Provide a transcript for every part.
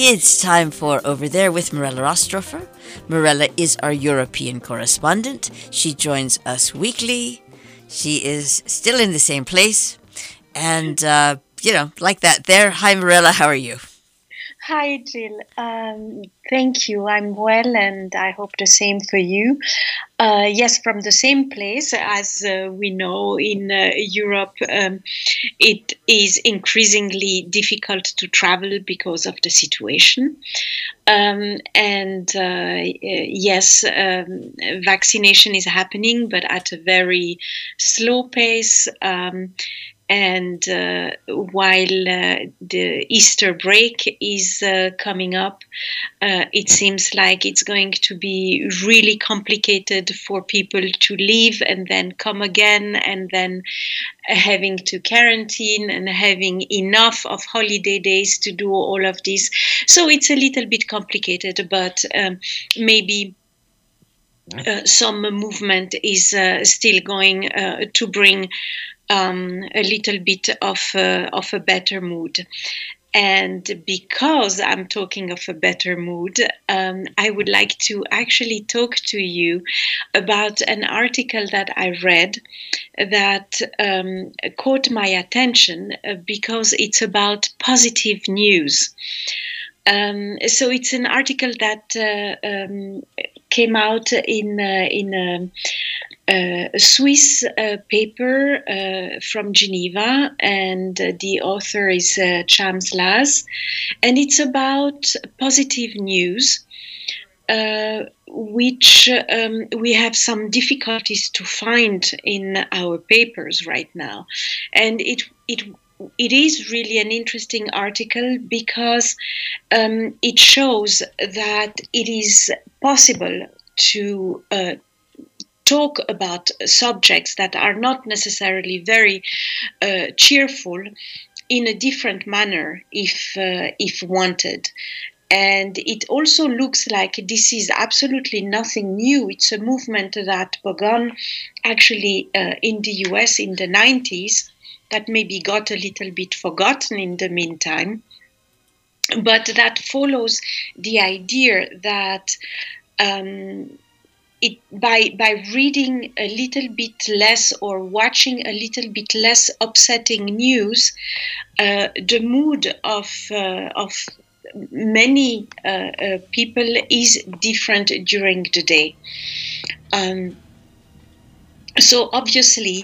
It's time for Over There with Mirella Rostrofer. Mirella is our European correspondent. She joins us weekly. She is still in the same place. And, like that there. Hi, Mirella. How are you? Hi, Jill. Thank you. I'm well, and I hope the same for you. Yes, from the same place. As we know in Europe, it is increasingly difficult to travel because of the situation. Yes, vaccination is happening, but at a very slow pace. While the Easter break is coming up, it seems like it's going to be really complicated for people to leave and then come again, and then having to quarantine and having enough of holiday days to do all of this. So it's a little bit complicated, but maybe some movement is still going to bring a little bit of a better mood. And because I'm talking of a better mood, I would like to actually talk to you about an article that I read that caught my attention because it's about positive news. So it's an article that came out in a Swiss paper from Geneva, and the author is Chams Laz, and it's about positive news, which we have some difficulties to find in our papers right now, and it is really an interesting article because it shows that it is possible to talk about subjects that are not necessarily very cheerful in a different manner if wanted. And it also looks like this is absolutely nothing new. It's a movement that began actually in the US in the 90s, that maybe got a little bit forgotten in the meantime, but that follows the idea that by reading a little bit less or watching a little bit less upsetting news, the mood of many people is different during the day. So obviously,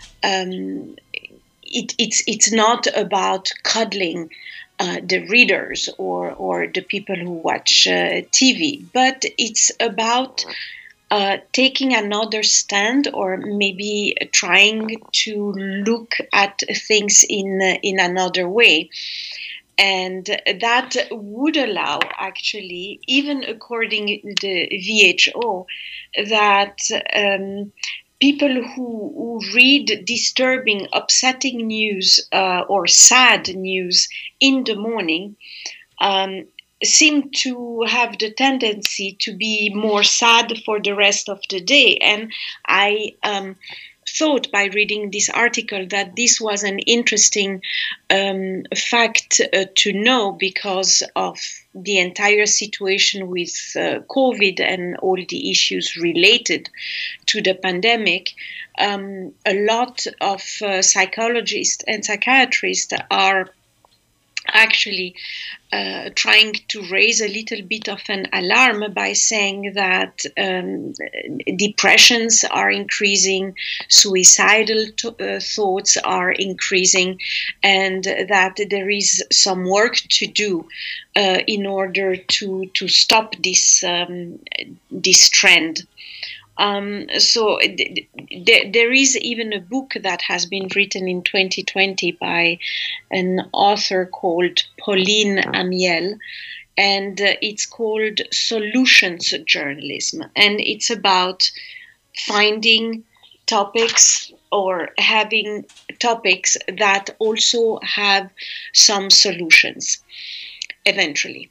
it's not about cuddling the readers or the people who watch TV, but it's about taking another stand, or maybe trying to look at things in another way. And that would allow, actually, even according to the WHO, that people who read disturbing, upsetting news or sad news in the morning seem to have the tendency to be more sad for the rest of the day. And I thought, by reading this article, that this was an interesting fact to know, because of the entire situation with COVID and all the issues related to the pandemic. A lot of psychologists and psychiatrists are actually trying to raise a little bit of an alarm by saying that depressions are increasing, suicidal thoughts are increasing, and that there is some work to do in order to stop this trend. So there is even a book that has been written in 2020 by an author called Pauline Amiel, and it's called Solutions Journalism, and it's about finding topics or having topics that also have some solutions eventually.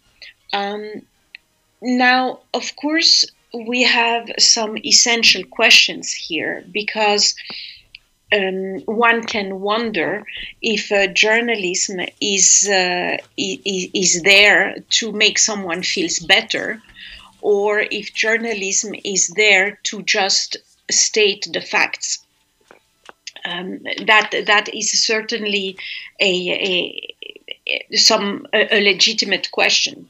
Now, of course, we have some essential questions here, because one can wonder if journalism is there to make someone feels better, or if journalism is there to just state the facts. That is certainly a legitimate question.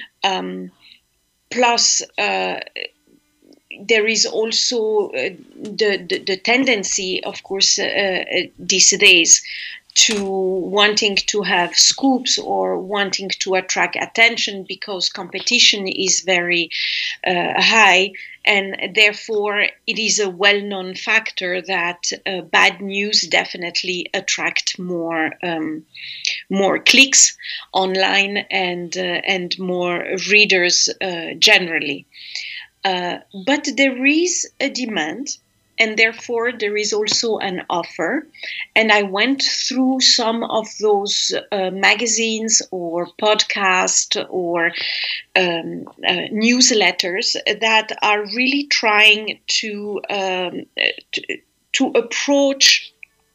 Plus, there is also the tendency, of course, these days, to wanting to have scoops or wanting to attract attention because competition is very high, and therefore it is a well-known factor that bad news definitely attract more clicks online and more readers generally. But there is a demand, and therefore there is also an offer. And I went through some of those magazines or podcasts or newsletters that are really trying to approach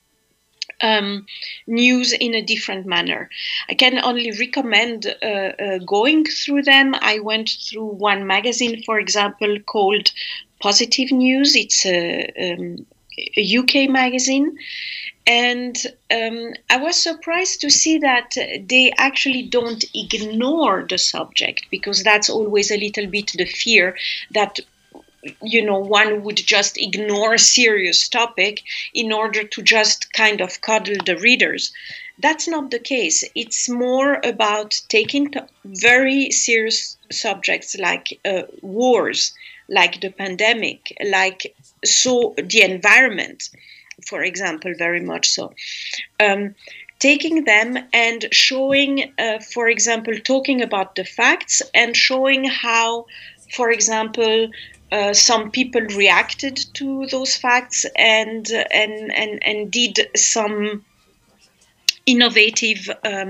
news in a different manner. I can only recommend going through them. I went through one magazine, for example, called Positive News. It's a UK magazine. And I was surprised to see that they actually don't ignore the subject, because that's always a little bit the fear that one would just ignore a serious topic in order to just kind of coddle the readers. That's not the case. It's more about taking very serious subjects like wars, like the pandemic, like the environment, for example, very much so. Taking them and showing, for example, talking about the facts and showing how, for example, some people reacted to those facts and did some innovative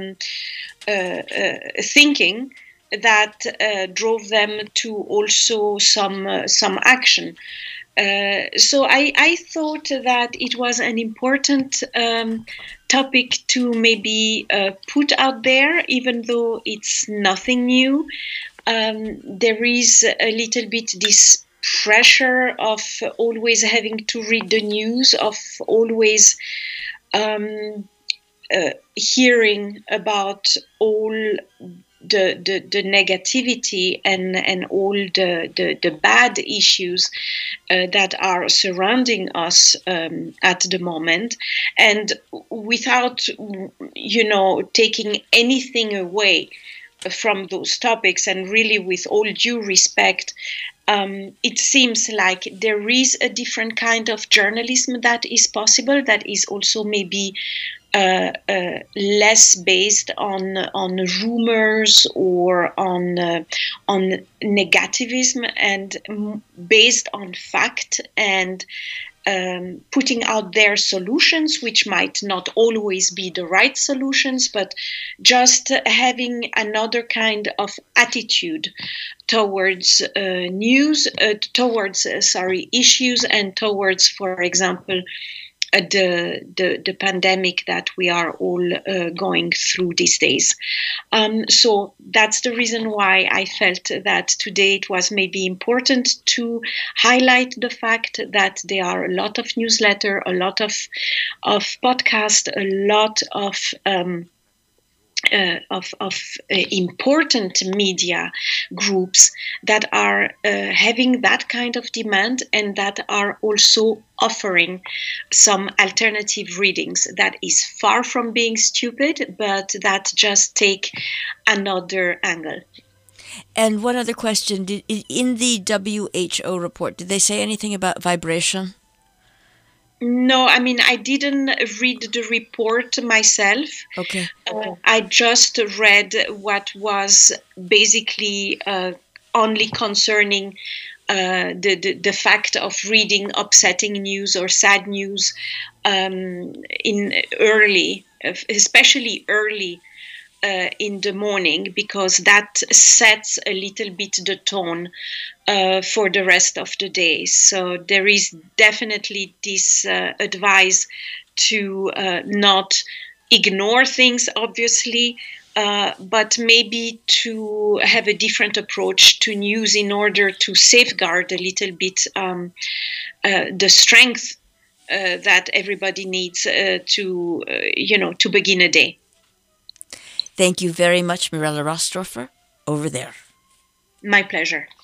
thinking that drove them to also some action. So I thought that it was an important topic to maybe put out there, even though it's nothing new. There is a little bit this pressure of always having to read the news, of always hearing about all the negativity and all the bad issues that are surrounding us at the moment, and without taking anything away from those topics, and really with all due respect, it seems like there is a different kind of journalism that is possible, that is also maybe less based on rumors or on negativism, and based on fact, and putting out their solutions, which might not always be the right solutions, but just having another kind of attitude towards news, towards issues, and towards, for example, the pandemic that we are all going through these days. So that's the reason why I felt that today it was maybe important to highlight the fact that there are a lot of newsletters, a lot of podcasts, a lot of important media groups that are having that kind of demand, and that are also offering some alternative readings that is far from being stupid, but that just take another angle. And one other question, in the WHO report, did they say anything about vibration? No, I mean, I didn't read the report myself. Okay. I just read what was basically only concerning the fact of reading upsetting news or sad news in especially early in the morning, because that sets a little bit the tone for the rest of the day. So there is definitely this advice to not ignore things, obviously, but maybe to have a different approach to news in order to safeguard a little bit the strength that everybody needs to begin a day. Thank you very much, Mirella Rostrofer. Over there. My pleasure.